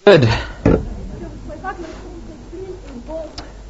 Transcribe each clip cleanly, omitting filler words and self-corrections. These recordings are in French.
Good. Est-ce que vous ne trouvez pas que le son de cette pluie est bon?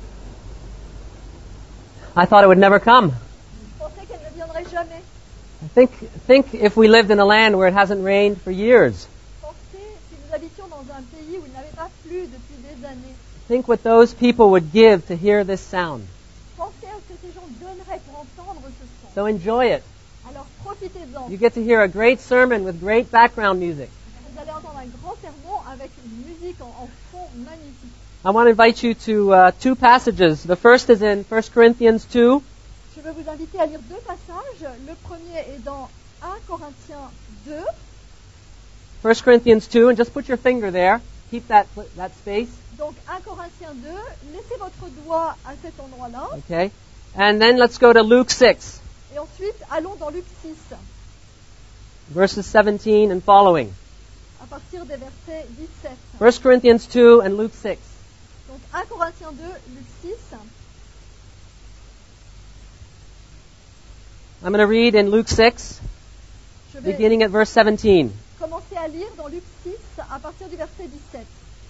I thought it would never come. Je pensais qu'elle ne viendrait jamais. Think if we lived in a land where it hasn't rained for years. Pensez si nous habitions dans un pays où il n'avait pas plu depuis des années. Think what those people would give to hear this sound. Pensez à ce que ces gens donneraient pour entendre ce son. So enjoy it. Alors profitez-en. You get to hear a great sermon with great background music. Vous allez entendre un grand sermon avec une musique en fond magnifique. I want to invite you to two passages. The first is in 1 Corinthians 2. Je veux vous inviter à lire deux passages. Le premier est dans 1 Corinthiens 2. 1 Corinthians 2, and just put your finger there. Keep that space. Donc 1 Corinthiens 2, laissez votre doigt à cet endroit-là. Okay. And then let's go to Luke 6, Et ensuite, allons dans Luc 6, verses 17 and following. à partir des versets 17. 1 Corinthians 2 and Luke 6. Donc 1 Corinthiens 2, Luc 6. I'm going to read in Luke 6, Je vais beginning at verse 17. commencer à lire dans Luc 6, à partir du verset 17.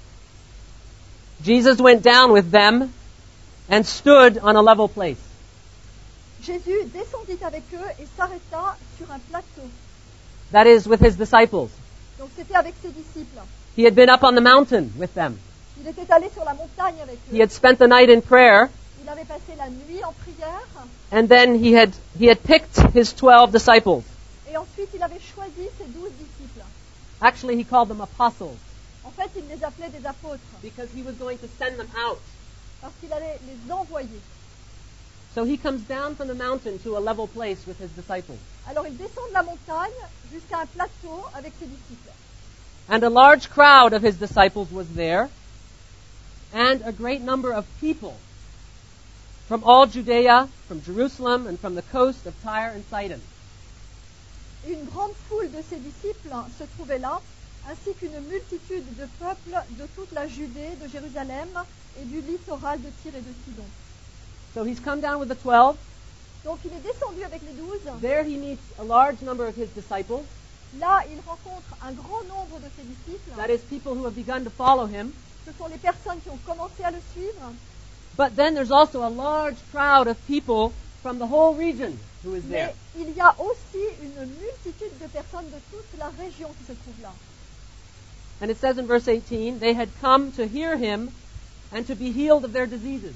Jesus went down with them and stood on a level place. Jésus descendit avec eux et s'arrêta sur un plateau. That is, with his disciples. Donc c'était avec ses disciples. He had been up on the mountain with them. Il était allé sur la montagne avec He eux. had spent the night in prayer, Il avait passé la nuit en prière. and then he had picked his 12 disciples. Et ensuite, il avait choisi ses 12 disciples. Actually, he called them apostles En fait, il les appelait des apôtres because he was going to send them out. parce qu'il allait les envoyer. So he comes down from the mountain to a level place with his disciples. Alors, il descend de la montagne jusqu'à un plateau avec ses disciples. And a large crowd of his disciples was there, and a great number of people from all Judea, from Jerusalem, and from the coast of Tyre and Sidon. Et une grande foule de ses disciples se trouvait là, ainsi qu'une multitude de peuples de toute la Judée, de Jérusalem et du littoral de Tyr et de Sidon. So he's come down with the 12. Donc, il est descendu avec les 12. There he meets a large number of his disciples. Là, il rencontre un grand nombre de ses disciples. That is, people who have begun to follow him. Ce sont les personnes qui ont commencé à le suivre. But then there's also a large crowd of people from the whole region who is there. Mais il y a aussi une multitude de personnes de toute la région qui se trouvent là. And it says in verse 18, they had come to hear him and to be healed of their diseases.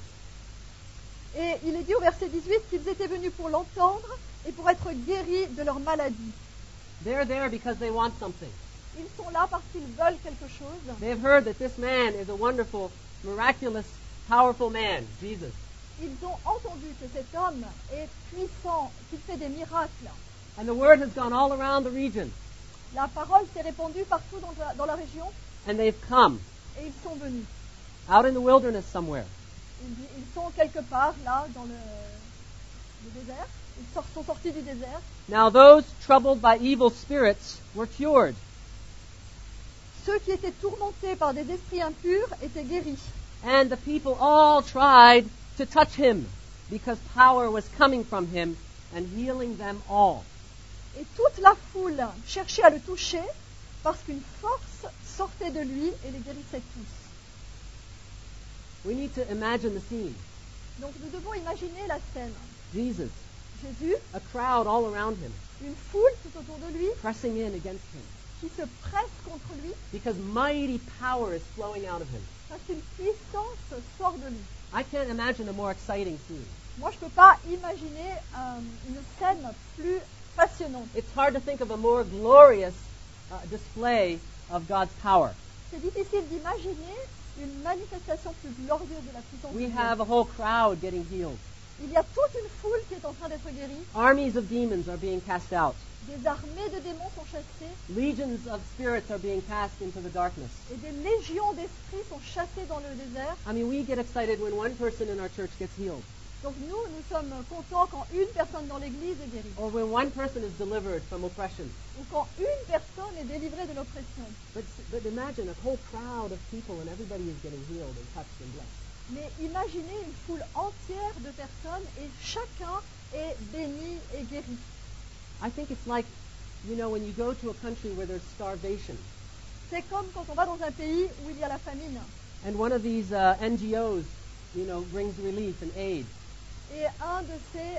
Et il est dit au verset 18 qu'ils étaient venus pour l'entendre et pour être guéris de leur maladie. They're there because they want something. Ils sont là parce qu'ils veulent quelque chose. They have heard that this man is a wonderful, miraculous, powerful man, Jesus. Ils ont entendu que cet homme est puissant, qu'il fait des miracles. And the word has gone all around the region. La parole s'est répandue partout dans la région And they've come et ils sont venus. out in the wilderness somewhere. Ils sont quelque part là dans le désert. Ils sont sortis du désert. Now those troubled by evil spirits were cured. Ceux qui étaient tourmentés par des esprits impurs étaient guéris. And the people all tried to touch him because power was coming from him and healing them all. Et toute la foule cherchait à le toucher parce qu'une force sortait de lui et les guérissait tous. We need to imagine the scene. Donc nous devons imaginer la scène. Jesus, Jésus, a crowd all around him, une foule tout autour de lui pressing in against him qui se presse contre lui because mighty power is flowing out of him. parce qu'une puissance sort de lui. I can't imagine a more exciting scene. Moi, je ne peux pas imaginer une scène plus passionnante. It's hard to think of a more glorious display of God's power. C'est difficile d'imaginer une manifestation plus glorieuse de la puissance de We Dieu. have a whole crowd getting healed. Il y a toute une foule qui est en train d'être guérie. Armies of demons are being cast out. Des armées de démons sont chassées Legions of spirits are being cast into the darkness. et des légions d'esprits sont chassés dans le désert. I mean, we get excited when one person in our church gets healed, Donc nous sommes contents quand une personne dans l'église est guérie or when one person is delivered from oppression. ou quand une personne est délivrée de l'oppression. But imagine a whole crowd of people and everybody is getting healed and touched and blessed. Mais imaginez une foule entière de personnes et chacun est béni et guéri. I think it's like, when you go to a country where there's starvation, C'est comme quand on va dans un pays où il y a la famine. and one of these NGOs, brings relief and aid. Et un de ces,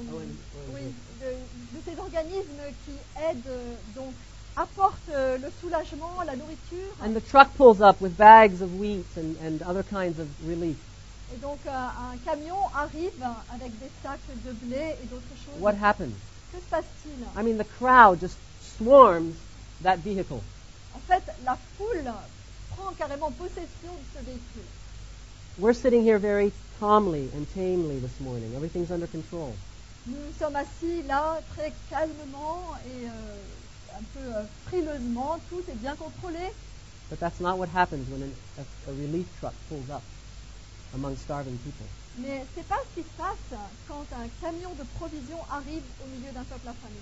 de ces organismes qui aident, donc, apportent le soulagement, la nourriture. And the truck pulls up with bags of wheat and other kinds of relief. Et donc, un camion arrive avec des sacs de blé et d'autres choses. What happens? Que se passe-t-il? I mean, the crowd just swarms that vehicle. En fait, la foule prend carrément possession de ce véhicule. We're sitting here very calmly and tamely this morning. Everything's under control. Nous sommes assis là très calmement et un peu frileusement. Tout est bien contrôlé. But that's not what happens when a relief truck pulls up among starving people. Mais c'est pas ce qui se passe quand un camion de provisions arrive au milieu d'un peuple affamé.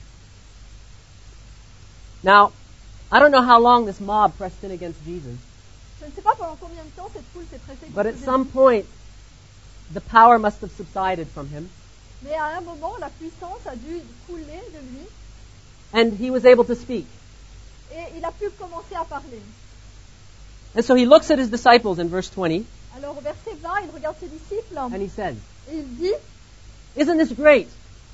Now, I don't know how long this mob pressed in against Jesus, Je ne sais pas pendant combien de temps cette foule s'est pressée but contre at some Jésus. point, the power must have subsided from him, Mais à un moment, la puissance a dû couler de lui and he was able to speak. et il a pu commencer à parler. And so he looks at his disciples in verse 20, Alors au verset 20, il regarde ses disciples and he says, et il dit, "Isn't this great?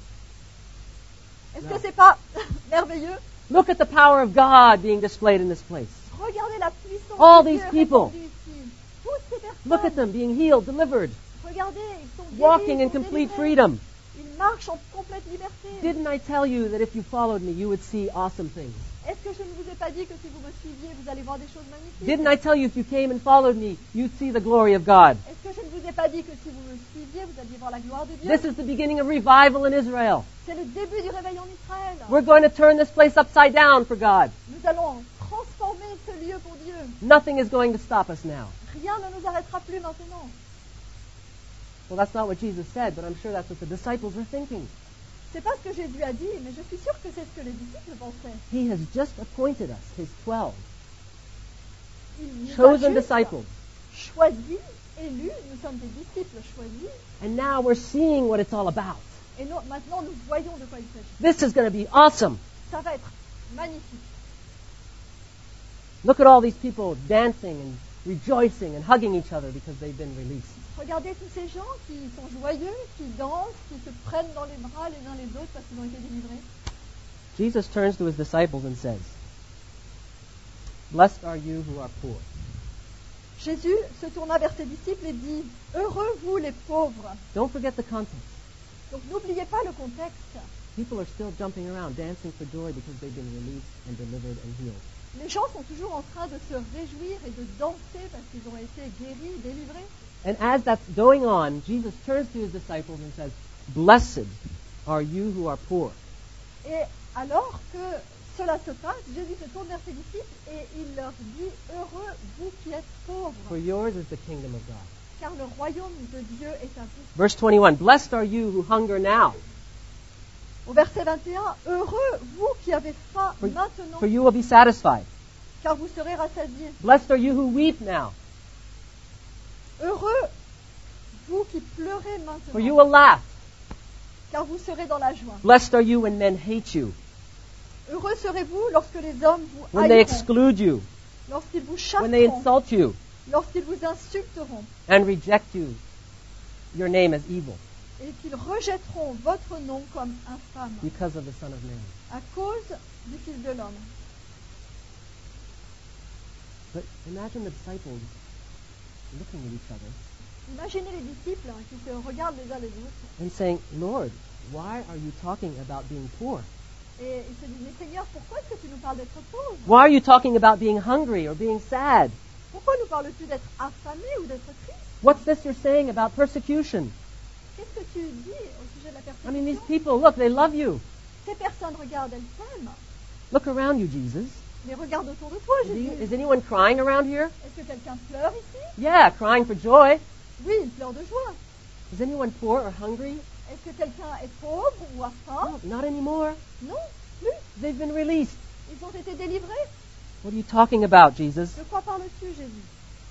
est-ce Non. que c'est pas merveilleux? Look at the power of God being displayed in this place. Regardez la puissance All de Dieu these people. répandue ici. Toutes ces personnes, Look at them being healed, delivered, regardez, ils sont guéris, walking ils in sont complete délivrés. freedom. Ils marchent en complète liberté. Didn't I tell you that if you followed me, you would see awesome things? Est-ce que je ne vous ai pas dit que si vous me suiviez, vous allez voir des choses magnifiques? Didn't I tell you if you came and followed me, you'd see the glory of God? Est-ce que je ne vous ai pas dit que si vous me suiviez, vous alliez voir la gloire de Dieu? This is the beginning of revival in Israel. C'est le début du réveil en Israël. We're going to turn this place upside down for God. Nous allons transformer ce lieu pour Dieu. Nothing is going to stop us now. Rien ne nous arrêtera plus maintenant. Well, that's not what Jesus said, but I'm sure that's what the disciples were thinking. C'est pas ce que Jésus a dit, mais je suis sûre que c'est ce que les disciples pensaient. He has just appointed us, his 12, Il nous a chosen juste disciples. choisis, élus, nous sommes des disciples choisis, And now we're seeing what it's all about. et maintenant nous voyons de quoi il s'agit. This is going to be awesome. Ça va être magnifique. Look at all these people dancing and rejoicing and hugging each other because they've been released. Regardez tous ces gens qui sont joyeux, qui dansent, qui se prennent dans les bras les uns les autres parce qu'ils ont été délivrés. Jesus turns to his disciples and says, "Blessed are you who are poor." Jésus se tourna vers ses disciples et dit, « Heureux vous les pauvres ». Don't forget the context. Donc n'oubliez pas le contexte. People are still jumping around, dancing for joy because they've been released and delivered and healed. Les gens sont toujours en train de se réjouir et de danser parce qu'ils ont été guéris, délivrés. And as that's going on, Jesus turns to his disciples and says, "Blessed are you who are poor." Et alors que cela se passe, Jésus se tourne vers ses disciples et il leur dit, « Heureux vous qui êtes For pauvres, yours is the kingdom of God. car le royaume de Dieu est à vous. Verse 21, "Blessed are you who hunger now, » Au verset 21, « Heureux vous qui avez faim For- maintenant, for you will be satisfied. car vous serez rassasiés. Blessed are you who weep now, Heureux vous qui pleurez for you maintenant, will laugh. car vous serez dans la joie. Blessed are you when men hate you, Heureux serez-vous lorsque les hommes vous when they haïront, exclude you, lorsqu'ils vous when they chasseront, insult you, lorsqu'ils vous insulteront, and reject you, your name as evil, et qu'ils rejetteront votre nom comme infâme, because of the Son of Man. à cause du Fils de l'homme. But imagine the disciples looking at each other Imaginez les disciples qui se regardent les uns les autres and saying, "Lord, why are you talking about being poor? et ils se disent, mais Seigneur, pourquoi est-ce que tu nous parles d'être pauvre? Why are you talking about being hungry or being sad? Pourquoi nous parles-tu d'être affamé ou d'être triste? What's this you're saying about persecution? Qu'est-ce que tu dis au sujet de la I mean, these persécution? people, look, they love you. Ces personnes regardent, elles t'aiment. Look around you, Jesus. Mais regarde autour de toi, Jésus. Is anyone crying around here? Est-ce que quelqu'un pleure ici? Yeah, crying for joy. Oui, il pleure de joie. Is anyone poor or hungry? Est-ce que quelqu'un est pauvre ou a faim? No, not anymore. Non, plus. They've been released. Ils ont été délivrés. What are you talking about, Jesus? De quoi parles-tu, Jésus?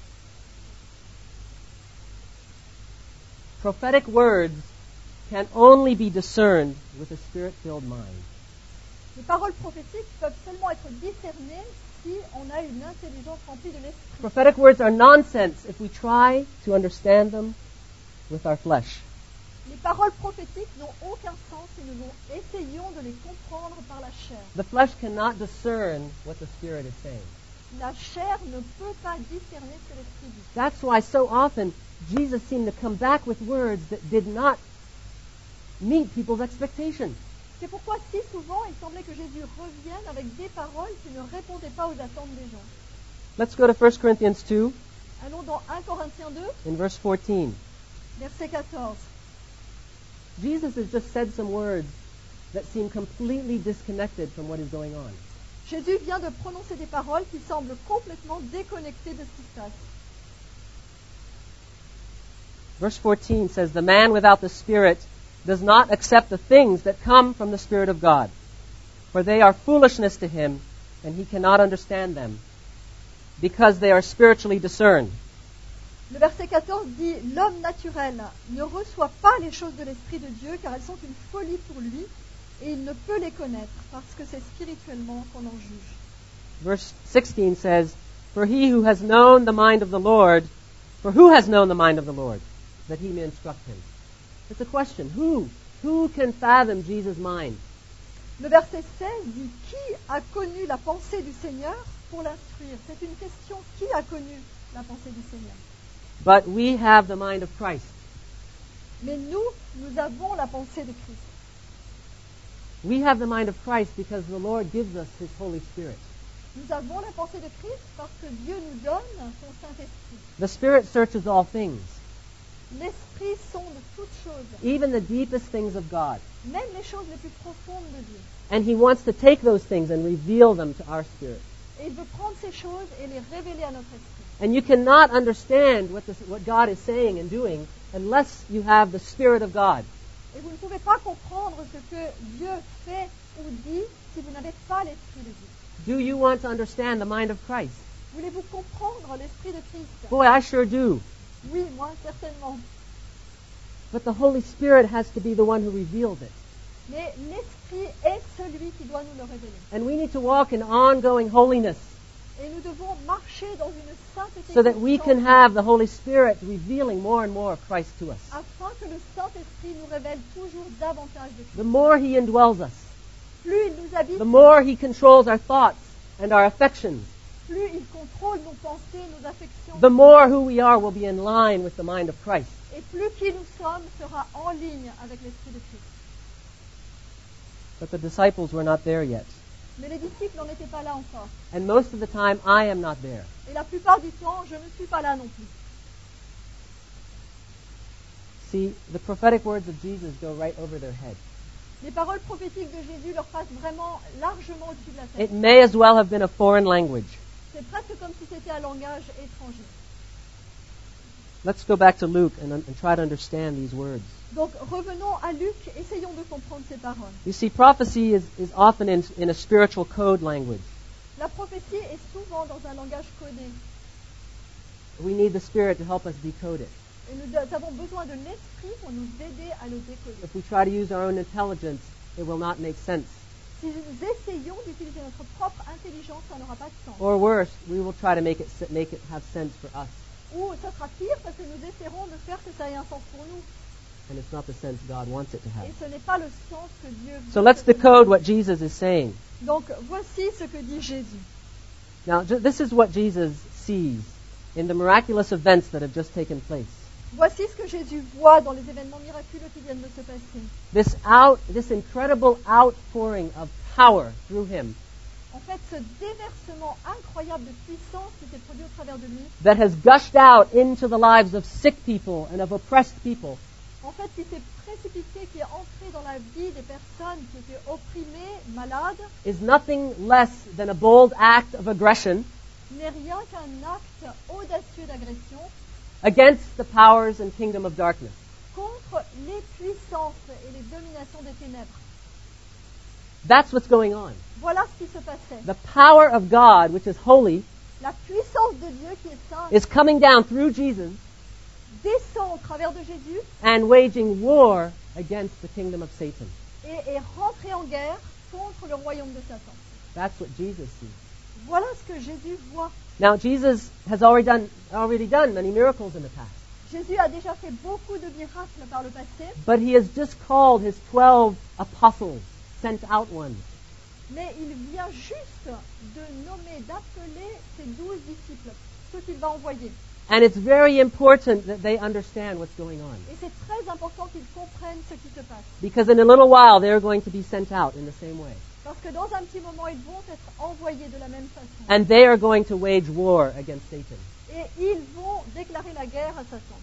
Prophetic words can only be discerned with a spirit-filled mind. Les paroles prophétiques peuvent seulement être discernées si on a une intelligence remplie de l'esprit. Prophetic words are nonsense if we try to understand them with our flesh. Les paroles prophétiques n'ont aucun sens si nous essayons de les comprendre par la chair. The flesh cannot discern what the Spirit is saying. La chair ne peut pas discerner ce que l'esprit dit. That's why so often Jesus seemed to come back with words that did not meet people's expectations. C'est pourquoi si souvent il semblait que Jésus revienne avec des paroles qui ne répondaient pas aux attentes des gens. Let's go to 1 Corinthians 2 Allons dans 1 Corinthiens 2, in verse 14. verset 14. Jesus has just said some words that seem completely disconnected from what is going on. Jésus vient de prononcer des paroles qui semblent complètement déconnectées de ce qui se passe. Verse 14 says, "The man without the Spirit does not accept the things that come from the Spirit of God, for they are foolishness to him, and he cannot understand them, because they are spiritually discerned." Le verset 14 dit « L'homme naturel ne reçoit pas les choses de l'Esprit de Dieu, car elles sont une folie pour lui, et il ne peut les connaître, parce que c'est spirituellement qu'on en juge. » Verse 16 says, "For who has known the mind of the Lord, that he may instruct him?" It's a question. Who can fathom Jesus' mind? Le verset 16 dit « Qui a connu la pensée du Seigneur pour l'instruire ?» C'est une question. Qui a connu la pensée du Seigneur? But we have the mind of Christ. Mais nous avons la pensée de Christ. We have the mind of Christ because the Lord gives us His Holy Spirit. Nous avons la pensée de Christ parce que Dieu nous donne son Saint-Esprit. The Spirit searches all things, L'Esprit sonde toutes choses, even the deepest things of God. même les choses les plus profondes de Dieu. And He wants to take those things and reveal them to our spirit. Et il veut prendre ces choses et les révéler à notre esprit. And you cannot understand what God is saying and doing unless you have the Spirit of God. Et vous ne pouvez pas comprendre ce que Dieu fait ou dit si vous n'avez pas l'Esprit de Dieu. Do you want to understand the mind of Christ? Voulez-vous comprendre l'Esprit de Christ? Boy, I sure do. Oui, moi, certainement. But the Holy Spirit has to be the one who reveals it. Mais l'Esprit est celui qui doit nous le révéler. And we need to walk in ongoing holiness Et nous devons marcher dans une sainteté so that we can constante have the Holy Spirit revealing more and more of Christ to us. afin que le Saint-Esprit nous révèle toujours davantage de Christ. The more He indwells us, Plus il nous habite, the more He controls our thoughts and our affections, plus il contrôle nos pensées, nos affections, the more who we are will be in line with the mind of Christ. et plus qui nous sommes sera en ligne avec l'Esprit de Christ. But the disciples were not there yet. Mais les disciples n'en étaient pas là encore. And most of the time, I am not there. Et la plupart du temps, je ne suis pas là non plus. See, the prophetic words of Jesus go right over their head. Les paroles prophétiques de Jésus leur passent vraiment largement au-dessus de la tête. It may as well have been a foreign language. C'est presque comme si c'était un langage étranger. Let's go back to Luke and try to understand these words. Donc revenons à Luc, essayons de comprendre ces paroles. You see, prophecy is often in a spiritual code language. La prophétie est souvent dans un langage codé. We need the Spirit to help us decode it. Et nous avons besoin de l'Esprit pour nous aider à le décoder. If we try to use our own intelligence, it will not make sense. Si nous essayons d'utiliser notre propre intelligence, ça n'aura pas de sens. Or worse, we will try to make it have sense for us. Ou ça sera pire parce que nous essaierons de faire que ça ait un sens pour nous. And it's not the sense God wants it to have. Et ce n'est pas le sens que Dieu veut. So let's decode what Jesus is saying. Donc voici ce que dit Jésus. Now, this is what Jesus sees in the miraculous events that have just taken place. Voici ce que Jésus voit dans les événements miraculeux qui viennent de se passer. This incredible outpouring of power through Him En fait, ce déversement incroyable de puissance qui s'est produit au travers de lui, that has gushed out into the lives of sick people and of oppressed people en fait, qui s'est précipité, qui est entré dans la vie des personnes qui étaient opprimées, malades, is nothing less than a bold act of aggression n'est rien qu'un acte audacieux d'agression against the powers and kingdom of darkness. contre les puissances et les dominations des ténèbres. That's what's going on. Voilà ce qui se passait. The power of God, which is holy, La puissance de Dieu qui est sainte is coming down through Jesus descend au travers de Jésus and waging war against the kingdom of Satan. et est rentrée en guerre contre le royaume de Satan. That's what Jesus sees. Voilà ce que Jésus voit. Now, Jesus has already done many miracles in the past. Jésus a déjà fait beaucoup de miracles par le passé, But he has just called his 12 apostles, sent out ones. mais il vient juste de nommer, d'appeler ses 12 disciples, ceux qu'il va envoyer. And it's very important that they understand what's going on. Et c'est très important qu'ils comprennent ce qui se passe. Because in a little while, they're going to be sent out in the same way. Parce que dans un petit moment, ils vont être envoyés de la même façon. And they are going to wage war against Satan. Et ils vont déclarer la guerre à Satan.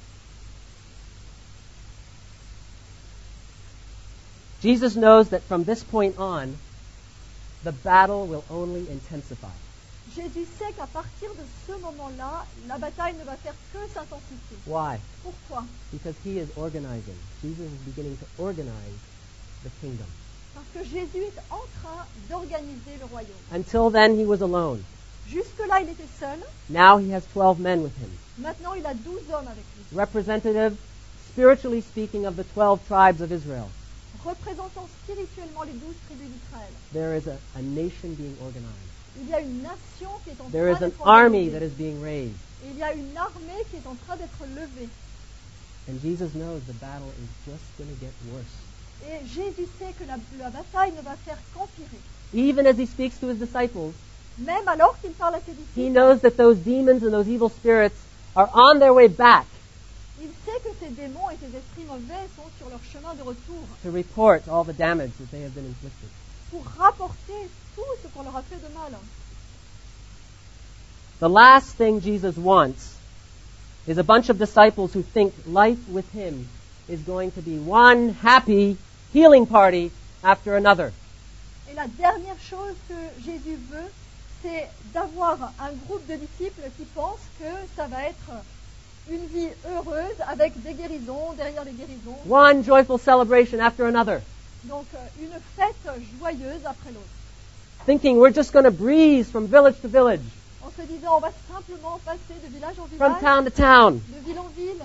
Jesus knows that from this point on, the battle will only intensify. Jésus sait qu'à partir de ce moment-là, la bataille ne va faire que s'intensifier. Why? Pourquoi? Because he is organizing. Jesus is beginning to organize the kingdom. Parce que Jésus est en train d'organiser le royaume. Until then, he was alone. Jusque-là, il était seul. Now he has 12 men with him. Maintenant, il a 12 hommes avec lui. Representative, spiritually speaking, of the 12 tribes of Israel. Représentant spirituellement les 12 tribus d'Israël. There is a nation being organized. Il y a une nation qui est en There train is an d'être army organisée. that is being raised. Et il y a une armée qui est en train d'être levée. And Jesus knows the battle is just going to get worse. Et Jésus sait que la bataille ne va faire qu'empirer. Even as he speaks to his disciples, Même alors qu'il parle à ses he disciples, knows that those demons and those evil spirits are on their way back il sait que ces démons et ces esprits mauvais sont sur leur chemin de retour to report all the damage that they have been inflicted. pour rapporter tout ce qu'on leur a fait de mal. The last thing Jesus wants is a bunch of disciples who think life with him is going to be one happy healing party after another. Et la dernière chose que Jésus veut, c'est d'avoir un groupe de disciples qui pensent que ça va être une vie heureuse avec des guérisons derrière les guérisons. One joyful celebration after another. Donc une fête joyeuse après l'autre. Thinking we're just going to breeze from village to village, En se disant, on va simplement passer de village en from village, town to town, de ville en ville,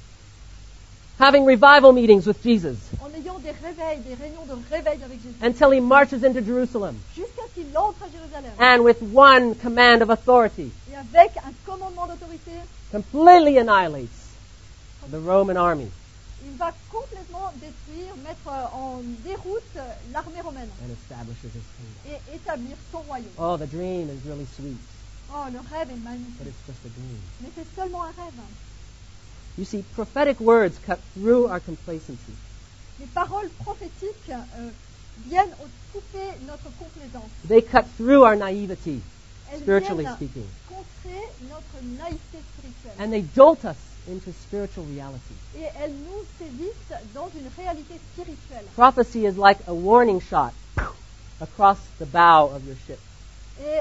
having revival meetings with Jesus en ayant des réveils, des réunions de réveil avec Jésus, until he marches into Jerusalem jusqu'à ce qu'il entre à Jérusalem. and with one command of authority Et avec un commandement d'autorité, completely annihilates the Roman army il va complètement détruire, mettre en déroute l'armée romaine and establishes his kingdom. et établir son royaume. Oh, the dream is really sweet, Oh, le rêve est but magnifique, it's just a dream. mais c'est seulement un rêve. You see, prophetic words cut through our complacency. Les paroles prophétiques viennent couper notre complaisance. They cut through our naivety, Elles spiritually viennent speaking. contrer notre naïveté spirituelle. And they jolt us into spiritual reality. Et elles nous sévissent dans une réalité spirituelle. Prophecy is like a warning shot across the bow of your ship. Et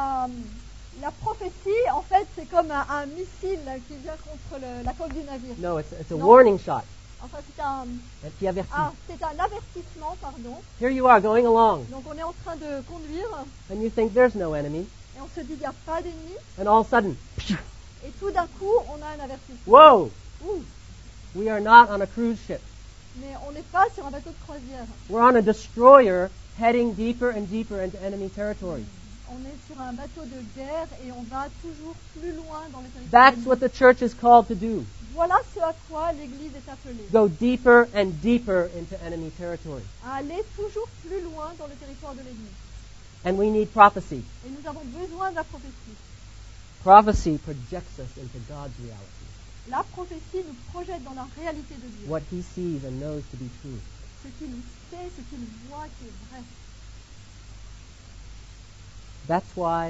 la prophétie, en fait, c'est comme un missile qui vient contre la coque du navire. No, it's a No. warning shot. Enfin, c'est un avertissement, pardon. Here you are going along, Donc, on est en train de conduire and you think there's no enemy, et on se dit, il n'y a pas d'ennemi. and all of a sudden, Et tout d'un coup, on a un avertissement. whoa, Ouh, we are not on a cruise ship. mais on n'est pas sur un bateau de croisière. We're on a destroyer heading deeper and deeper into enemy territory. On est sur un bateau de guerre et on va toujours plus loin dans le territoire. That's ennemi. what the church is called to do. Voilà ce à quoi l'Église est appelée. Go deeper and deeper into enemy territory. À aller toujours plus loin dans le territoire de l'ennemi. And we need prophecy. Et nous avons besoin de la prophétie. Prophecy projects us into God's reality, La prophétie nous projette dans la réalité de Dieu. what he sees and knows to be true. Ce qu'il sait, ce qu'il voit qui est vrai. That's why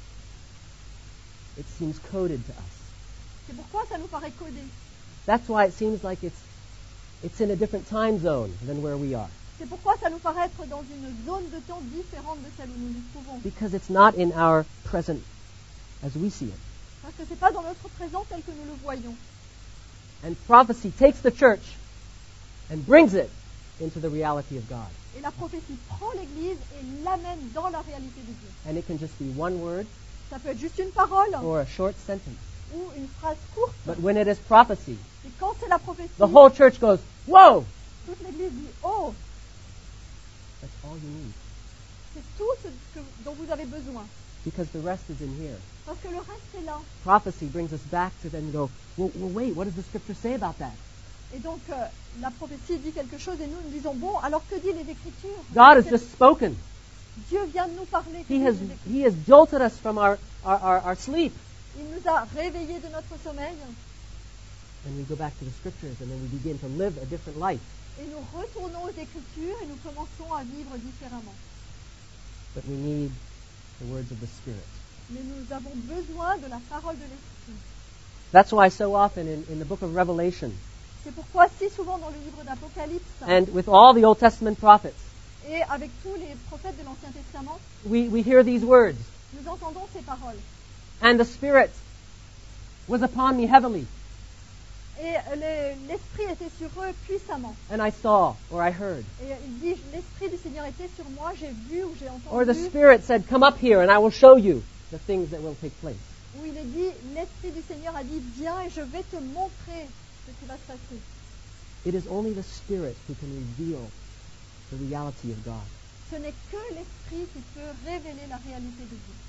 it seems coded to us. C'est pourquoi ça nous paraît codé. That's why it seems like it's in a different time zone than where we are. C'est pourquoi ça nous paraît être dans une zone de temps différente de celle où nous nous trouvons. Because it's not in our present as we see it. Parce que ce n'est pas dans notre présent tel que nous le voyons. And prophecy takes the church and brings it into the reality of God. Et la prophétie prend l'Église et l'amène dans la réalité de Dieu. And it can just be one word Ça peut être juste une parole or a short sentence. ou une phrase courte. But when it is prophecy, Et quand c'est la prophétie, the whole church goes, whoa! toute l'Église dit « Oh, That's all you need. c'est tout ce dont vous avez besoin. Because the rest is in here. Parce que le reste est là. Prophecy brings us back to then go, well, wait, what does the Scripture say about that? Et donc, la prophétie dit quelque chose et nous disons, bon, alors que dit les Écritures? God has just spoken. Dieu vient de nous parler. He has jolted us from our sleep. Il nous a réveillés de notre sommeil. And we go back to the Scriptures and then we begin to live a different life. Et nous retournons aux Écritures et nous commençons à vivre différemment. But we need the words of the Spirit. Mais nous avons besoin de la parole de l'Esprit. That's why so often in the book of Revelation, C'est pourquoi si souvent dans le livre d'Apocalypse and with all the Old Testament prophets, et avec tous les prophètes de l'Ancien Testament, we hear these words. nous entendons ces paroles. And the Spirit was upon me heavily, Et l'Esprit était sur eux puissamment. and I saw, or I heard. Et il dit, l'Esprit du Seigneur était sur moi, j'ai vu ou j'ai Or the entendu. Spirit said, come up here and I will show you the things that will take place. Où il est dit, l'Esprit du Seigneur a dit, viens et je vais te montrer ce qui va se passer. It is only the Spirit who can reveal the reality of God. Ce n'est que l'Esprit qui peut révéler la réalité de Dieu.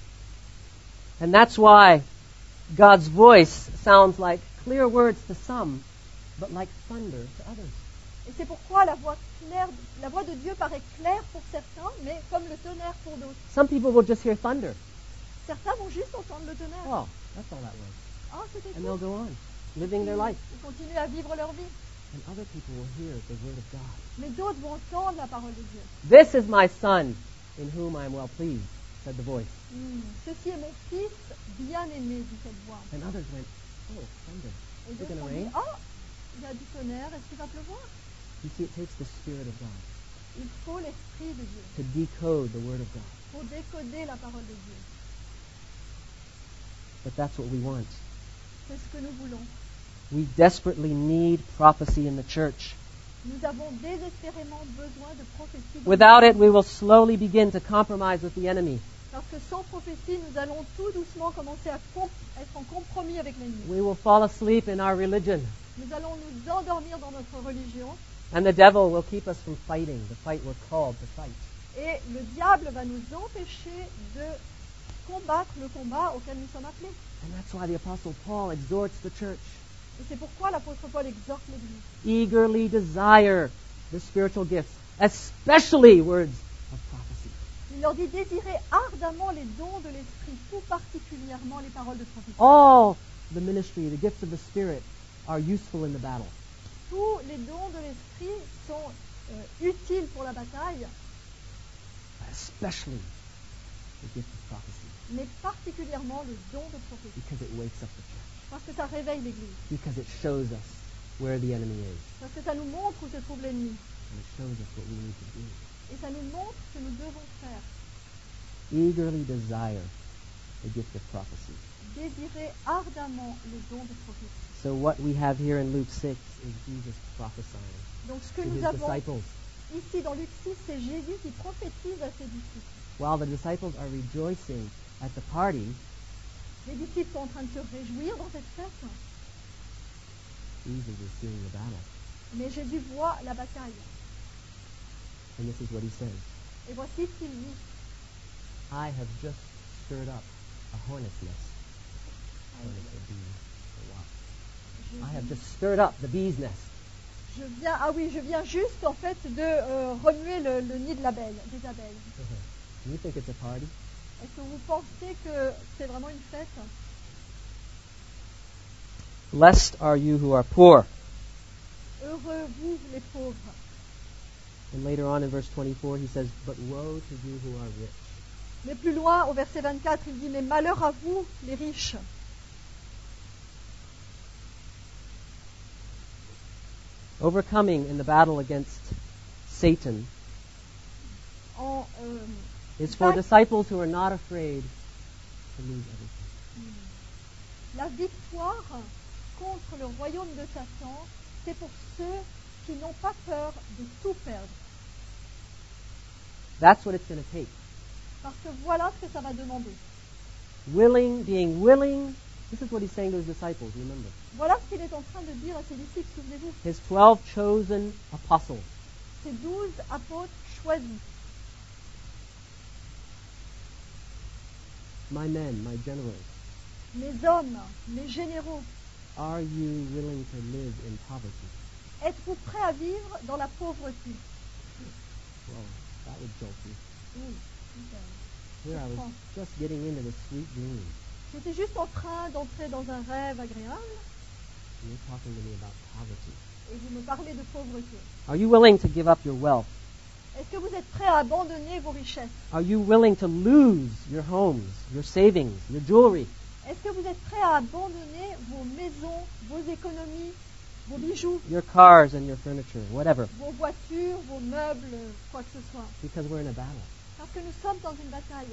And that's why God's voice sounds like clear words to some, but like thunder to others. Et c'est pourquoi la voix de Dieu paraît claire pour certains, mais comme le tonnerre pour d'autres. Some people will just hear thunder. Certains vont juste entendre le tonnerre. Oh, that's all that was. Ah, c'était And tout. they'll go on, living their life. Ils continuent à vivre leur vie. And other people will hear the word of God. Mais d'autres vont entendre la parole de Dieu. This is my son, in whom I am well pleased, said the voice. Ceci est mon fils bien-aimé, dit cette voix. And others went, oh, thunder. Et Is it d'autres going to ont dit, rain? ah, il y a du tonnerre, est-ce qu'il va pleuvoir? You see, it takes the Spirit of God Il faut l'Esprit de Dieu to decode the word of God. pour décoder la parole de Dieu. But that's what we want. C'est ce que nous voulons. We desperately need prophecy in the church. Nous avons désespérément besoin de prophétie. Without it, we will slowly begin to compromise with the enemy. Parce que sans prophétie, nous allons tout doucement commencer à être en compromis avec l'ennemi. We will fall asleep in our religion. Nous allons nous endormir dans notre religion And the devil will keep us from fighting, the fight we're called to fight. et le diable va nous empêcher de combattre le combat auquel nous sommes appelés. And that's why the Apostle Paul exhorts the church. Et c'est pourquoi l'apôtre Paul exhorte l'Église. Eagerly desire the spiritual gifts, especially words of prophecy. Il leur dit désirez ardemment les dons de l'Esprit, tout particulièrement les paroles de prophétie. All the ministry, the gifts of the Spirit are useful in the battle. Tous les dons de l'Esprit sont utiles pour la bataille, Especially the gift of prophecy, mais particulièrement le don de prophétie. because it wakes up the church, Parce que ça réveille l'Église. because it shows us where the enemy is, Parce que ça nous montre où se trouve l'ennemi. and it shows us what we need to do. Et ça nous montre ce que nous devons faire. Eagerly desire the gift of prophecy. Désirer ardemment le don de prophétie. So what we have here in Luke 6 is Jesus prophesying Donc ce que to nous his avons disciples. ici dans Luc 6, c'est Jésus qui prophétise à ses disciples. While the disciples are rejoicing at the party, Les disciples sont en train de se réjouir dans cette fête, Jesus is seeing the battle. mais Jésus voit la bataille. And this is what he says. Et voici ce qu'il dit. I have just stirred up a hornet's nest. Hornets are bees, or what? I have just stirred up the bee's nest. Je viens juste en fait de remuer le nid de l'abeille, des abeilles. You think it's a party? Est-ce que vous pensez que c'est vraiment une fête? Blessed are you who are poor. Heureux vous les pauvres. And later on in verse 24 he says, but woe to you who are rich. Mais plus loin, au verset 24, il dit, mais malheur à vous, les riches. Overcoming in the battle against Satan is for disciples who are not afraid to lose everything. La victoire contre le royaume de Satan, c'est pour ceux qui n'ont pas peur de tout perdre. That's what it's going to take. Parce que voilà ce que ça va demander. Being willing. This is what he's saying to his disciples, remember. Voilà ce qu'il est en train de dire à ses disciples, souvenez-vous. His 12 chosen apostles. Ces 12 apôtres choisis. my men, my generals, mes hommes, mes généraux, are you willing to live in poverty? êtes-vous prêts à vivre dans la pauvreté? Well, that would jolt you. Oui, Here I was just getting into the sweet dream. j'étais juste en train d'entrer dans un rêve agréable And you're talking to me about poverty. et vous me parlez de pauvreté. Are you willing to give up your wealth? Est-ce que vous êtes prêts à abandonner vos richesses? Are you willing to lose your homes, your savings, your jewelry? Est-ce que vous êtes prêts à abandonner vos maisons, vos économies, vos bijoux, Your cars and your furniture, whatever, vos voitures, vos meubles, quoi que ce soit? because we're in a battle. Parce que nous sommes dans une bataille.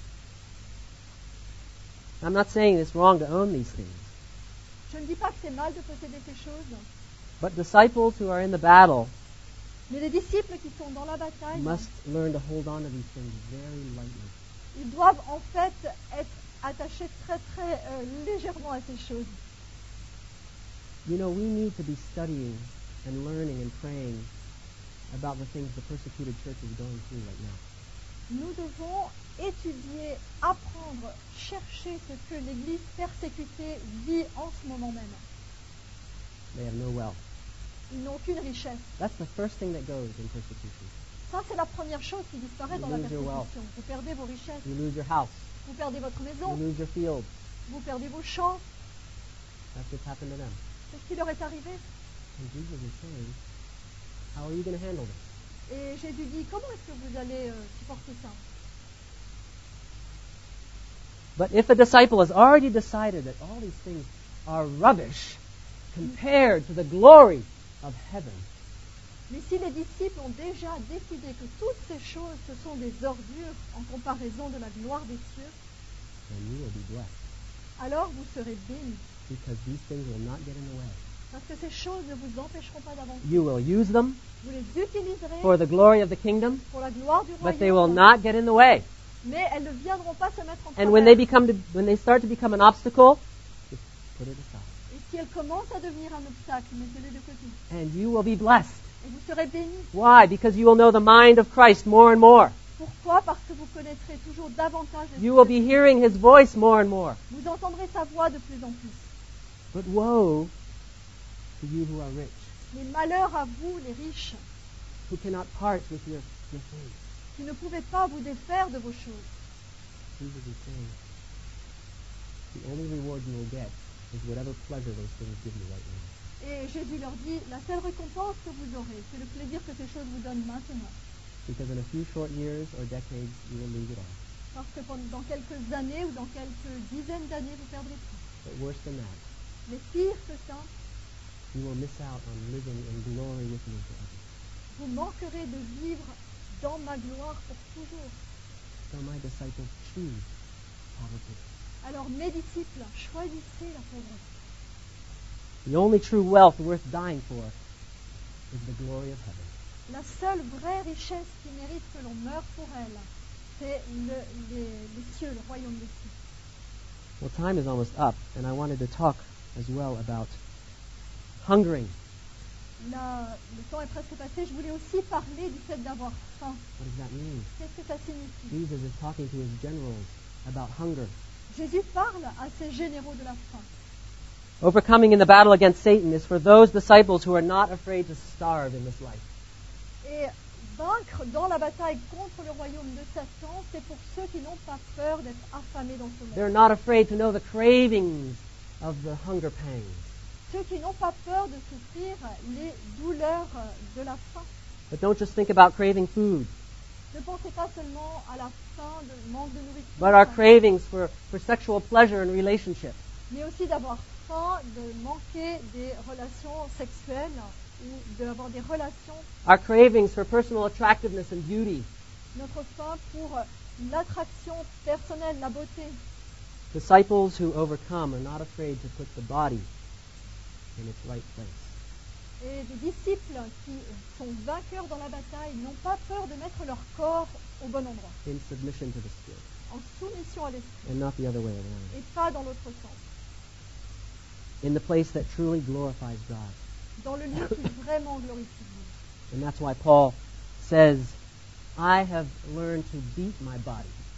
I'm not saying it's wrong to own these things, Je ne dis pas que c'est mal de posséder ces choses, but disciples who are in the battle mais les disciples qui sont dans la bataille, must learn to hold on to these things very lightly. ils doivent en fait être attachés très très légèrement à ces choses. You know, we need to be studying and learning and praying about the things the persecuted church is going through right now. Nous devons étudier, apprendre, chercher ce que l'Église persécutée vit en ce moment même. They have no wealth. Ils n'ont aucune richesse. That's the first thing that goes in persecution. Ça, c'est la première chose qui disparaît dans la You lose your wealth. persécution. Vous perdez vos richesses, You lose your house. vous perdez votre You maison, lose your field. vous perdez vos champs. That's what's happened to them. C'est ce qui leur est arrivé. And Jesus is saying, how are you going to handle this? Et Jésus dit, comment est-ce que vous allez supporter ça? But if a disciple has already decided that all these things are rubbish compared to the glory of heaven, Mais si les disciples ont déjà décidé que toutes ces choses, ce sont des ordures en comparaison de la gloire des cieux, then you will be blessed, alors vous serez bénis. because these things will not get in the way. Parce que ces choses ne vous empêcheront pas d'avancer. You will use them Vous les utiliserez for the glory of the kingdom, pour la gloire du but they will royaume, not get in the way. mais elles ne viendront pas se mettre en And when they travers. when they start to become an obstacle, just put it aside. Et si elles commencent à devenir un obstacle, mettez-les de côté. And you will be blessed. Et vous serez bénis. Why? Because you will know the mind of Christ more and more. Pourquoi? Parce que vous connaîtrez toujours davantage les You will be hearing His voice more and more. Vous entendrez sa voix de plus en plus. But woe to you who are rich, Mais malheur à vous, les riches, who cannot part with your things. qui ne pouvez pas vous défaire de vos choses. Jesus is saying, the only reward you will get is whatever pleasure those things give you right now. Et Jésus leur dit, la seule récompense que vous aurez, c'est le plaisir que ces choses vous donnent maintenant. Because in a few short years or decades, you will lose it all. Parce que dans quelques années ou dans quelques dizaines d'années, vous perdrez tout. But worse than that, Mais pire que ça, you will miss out on living in glory with me forever. vous manquerez de vivre dans ma gloire pour toujours. So my disciples, choose poverty. Alors mes disciples, choisissez la pauvreté. The only true wealth worth dying for is the glory of heaven. La seule vraie richesse qui mérite que l'on meure pour elle, c'est les cieux, le royaume des cieux. Well, time is almost up, and I wanted to talk as well about hungering. Le temps est presque passé. Je voulais aussi parler du fait d'avoir faim. What does that mean? Qu'est-ce que ça signifie? Jesus is talking to his generals about hunger. Jésus parle à ses généraux de la faim. Overcoming in the battle against Satan is for those disciples who are not afraid to starve in this life. Et vaincre dans la bataille contre le royaume de Satan, c'est pour ceux qui n'ont pas peur d'être affamés dans ce monde. They're not afraid to know the cravings of the hunger pangs. Ceux qui n'ont pas peur de souffrir les douleurs de la faim. But don't just think about craving food, Ne pensez pas seulement à la faim, de manque de nourriture, but our cravings for sexual pleasure and relationships. mais aussi d'avoir faim, de manquer des relations sexuelles ou d'avoir des relations. Our cravings for personal attractiveness and beauty. Notre faim pour l'attraction personnelle, la beauté. Disciples who overcome are not afraid to put the body in its right place. Et des disciples qui sont vainqueurs dans la bataille n'ont pas peur de mettre leur corps au bon endroit, In submission to the Spirit, en soumission à l'esprit, and not the other way around. et pas dans l'autre sens, In the place that truly glorifies God. dans le lieu qui vraiment glorifie Dieu. And that's why Paul says, I have learned to beat my body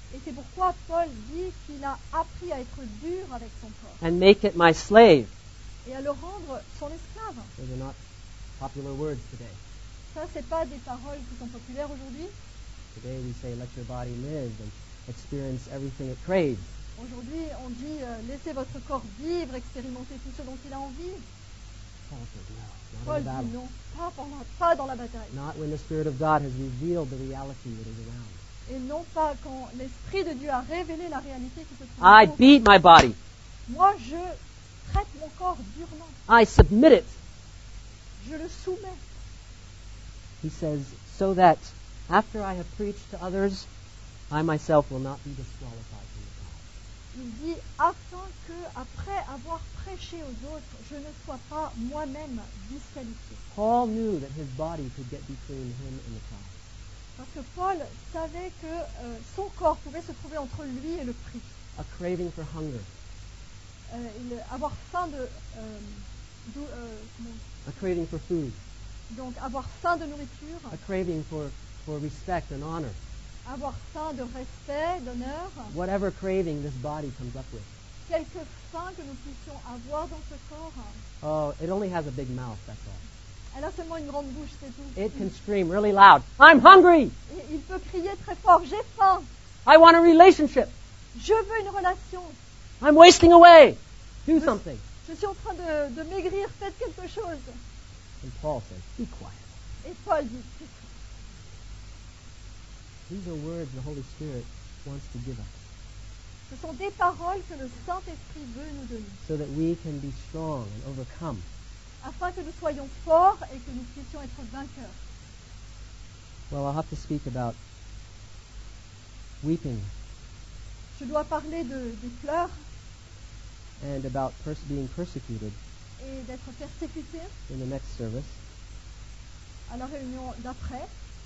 Et c'est pourquoi Paul dit qu'il a appris à être dur avec son corps and make it my slave. et à le rendre son esclave. Those are not popular words today. Ça, c'est pas des paroles qui sont populaires aujourd'hui. Today we say, let your body live and experience everything it craves. Aujourd'hui, on dit laissez votre corps vivre, expérimenter tout ce dont il a envie. Paul says, no, not Paul in the battle. dit non, pas dans la bataille. Not when the Spirit of God has revealed the reality that is around. Et non pas quand l'Esprit de Dieu a révélé la réalité qui se trouve I autour. beat my body. Moi, je traite mon corps durement. I submit it. Je le soumets. He says, so that after I have preached to others, I myself will not be disqualified from the trial. Il dit afin que, après avoir prêché aux autres, je ne sois pas moi-même disqualifié. Paul knew that his body could get between him and the trial. Parce que Paul savait que son corps pouvait se trouver entre lui et le prix. A craving for hunger, Avoir faim de... a craving for food, donc avoir faim de nourriture, a craving for respect and honor. avoir faim de respect, d'honneur, Whatever craving this body comes up with. quelque faim que nous puissions avoir dans ce corps. Oh, it only has a big mouth, that's all. Elle a seulement une grande bouche, c'est tout. It can scream really loud, I'm hungry! Et il peut crier très fort, j'ai faim, I want a relationship! je veux une relation, I'm wasting away! Do something! je suis en train de maigrir, faites quelque chose. And Paul says, be quiet. Et Paul dit, These are words the Holy Spirit wants to give us ce sont des paroles que le Saint-Esprit veut nous donner, so that we can be strong and overcome. afin que nous soyons forts et que nous puissions être vainqueurs. Well, I'll have to speak about weeping Je dois parler des pleurs and about being persecuted et d'être persécuté in the next service. à la réunion d'après.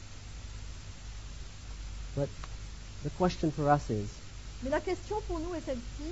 But the question for us is, Mais la question pour nous est celle-ci.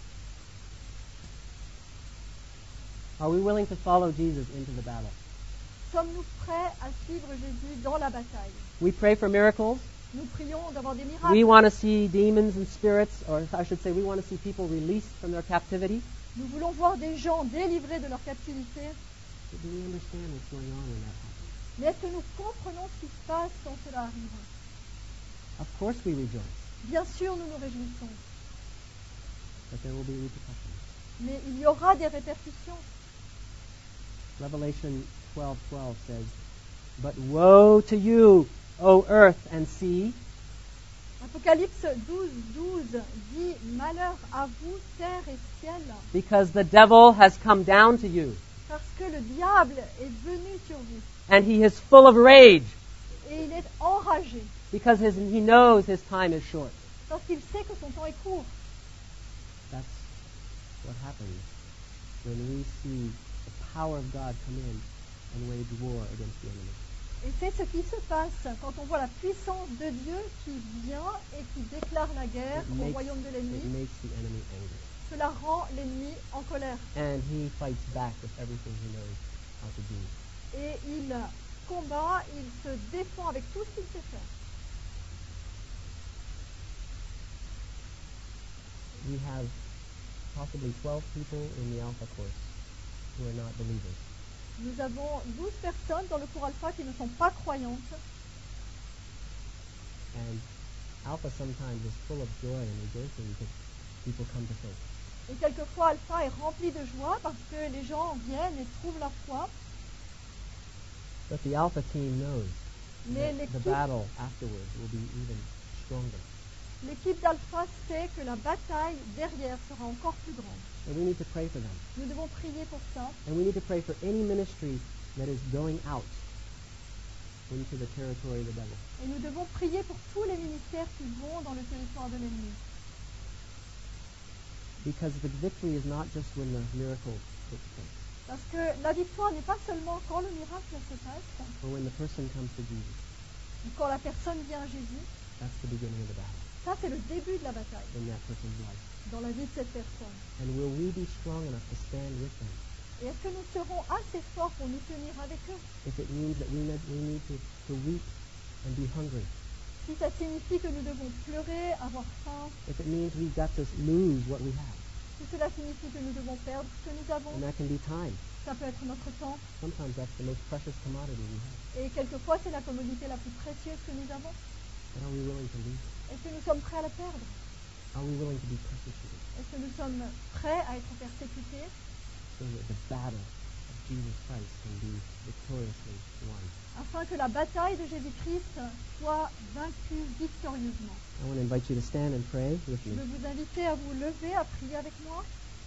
are we willing to follow Jesus into the battle? Sommes-nous prêts à suivre Jésus dans la bataille? We pray for miracles. Nous prions d'avoir des We miracles. want to see demons and spirits, or I should say we want to see people released from their captivity. Nous voulons voir des gens délivrés de leur captivité. But do we understand what's going on when that happens? Mais est-ce que nous comprenons ce qui se passe quand cela arrive? Of course we rejoice, Bien sûr, nous nous réjouissons. but there will be repercussions. Mais il y aura des répercussions. Revelation 12:12 says, "But woe to you, O earth and sea, Apocalypse 12:12 dit « Malheur à vous, terre et ciel, because the devil has come down to you, parce que le diable est venu sur vous, and he is full of rage, et il est enragé, because he knows his time is short." parce qu'il sait que son temps est court. That's what happens when we see the power of God come in and wage war against the enemy. Et c'est ce qui se passe quand on voit la puissance de Dieu qui vient et qui déclare la guerre It au makes, royaume de it l'ennemi. makes the enemy angry. Cela rend l'ennemi en colère. And he fights back with everything he knows how to do. Et il combat, il se défend avec tout ce qu'il sait faire. We have possibly 12 people in the Alpha course who are not believers. Nous avons 12 personnes dans le cours alpha qui ne sont pas croyantes. And Alpha sometimes is full of joy and rejoicing because people come to faith. Et quelquefois, alpha est rempli de joie parce que les gens viennent et trouvent la foi. But the Alpha team knows Mais that the l'équipe battle afterwards will be even stronger. d'alpha sait que la bataille derrière sera encore plus grande. And we need to pray for them. Nous devons prier pour ça. And we need to pray for any ministry that is going out into the territory of the devil. Et nous devons prier pour tous les ministères qui vont dans le territoire de l'ennemi. Because the victory is not just when the miracle takes place, Parce que la victoire n'est pas seulement quand le miracle se passe, or when the person comes to Jesus. ou quand la personne vient à Jésus. That's the beginning of the battle Ça, c'est le début de la bataille in that person's life. dans la vie de cette personne. And will we be strong enough to stand with them Et est-ce que nous serons assez forts pour nous tenir avec eux? if it means that we need to weep and be hungry? Si ça signifie que nous devons pleurer, avoir faim, if it means we've got to lose what we have, si cela signifie que nous devons perdre ce que nous avons, and that can be time. ça peut être notre temps. Sometimes that's the most precious commodity we have. Et quelquefois, c'est la commodité la plus précieuse que nous avons. But are we willing to lose it? Est-ce que nous sommes prêts à la perdre? Are we willing to be persecuted Est-ce que nous sommes prêts à être persécutés so that the battle of Jesus Christ can be victoriously won? afin que la bataille de Jésus-Christ soit vaincue victorieusement? I want to invite you to stand and pray with Je me. veux vous inviter à vous lever, à prier avec moi.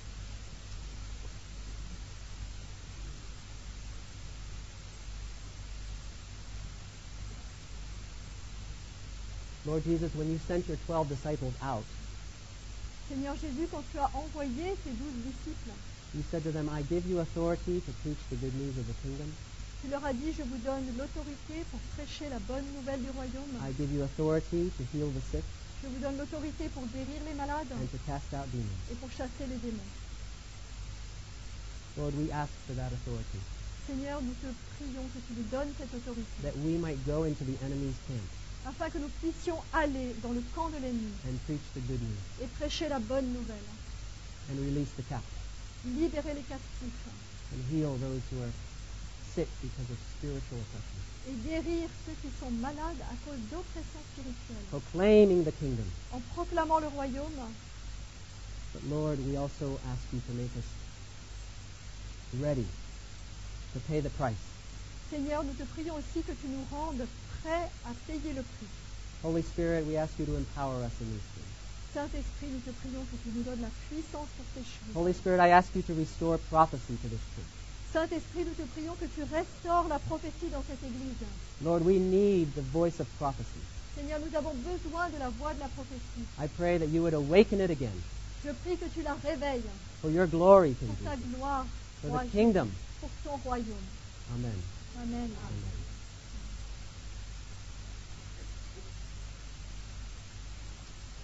Lord Jesus, when you sent your 12 disciples out, Seigneur Jésus, quand tu as envoyé tes 12 disciples, you said to them, I give you authority to preach the good news of the kingdom. tu leur as dit, je vous donne l'autorité pour prêcher la bonne nouvelle du royaume. I give you authority to heal the sick Je vous donne l'autorité pour guérir les malades and to cast out demons. et pour chasser les démons. Lord, we ask for that authority, Seigneur, nous te prions que tu nous donnes cette autorité, that we might go into the enemy's camp afin que nous puissions aller dans le camp de l'ennemi and preach the good news et prêcher la bonne nouvelle, and release the captive libérer les captifs and heal those who are sick because of spiritual oppression, et guérir ceux qui sont malades à cause d'oppression spirituelle, proclaiming the kingdom. en proclamant le royaume. But Lord, we also ask you to make us ready to pay the price. Seigneur, nous te prions aussi que tu nous rendes prêts à payer le prix. Holy Spirit, we ask you to empower us in these things. Saint-Esprit, nous te prions que tu nous donnes la puissance pour ces choses. Holy Spirit, I ask you to restore prophecy to this church. Saint-Esprit, nous te prions que tu restaures la prophétie dans cette église. Lord, we need the voice of prophecy. Seigneur, nous avons besoin de la voix de la prophétie. I pray that you would awaken it again Je prie que tu la réveilles for your glory, King pour ta Jesus, gloire, for roi the Jésus, kingdom. pour ton royaume. Amen. Amen. Amen.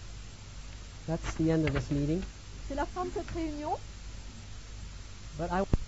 That's the end of this meeting. C'est la fin de cette réunion. But I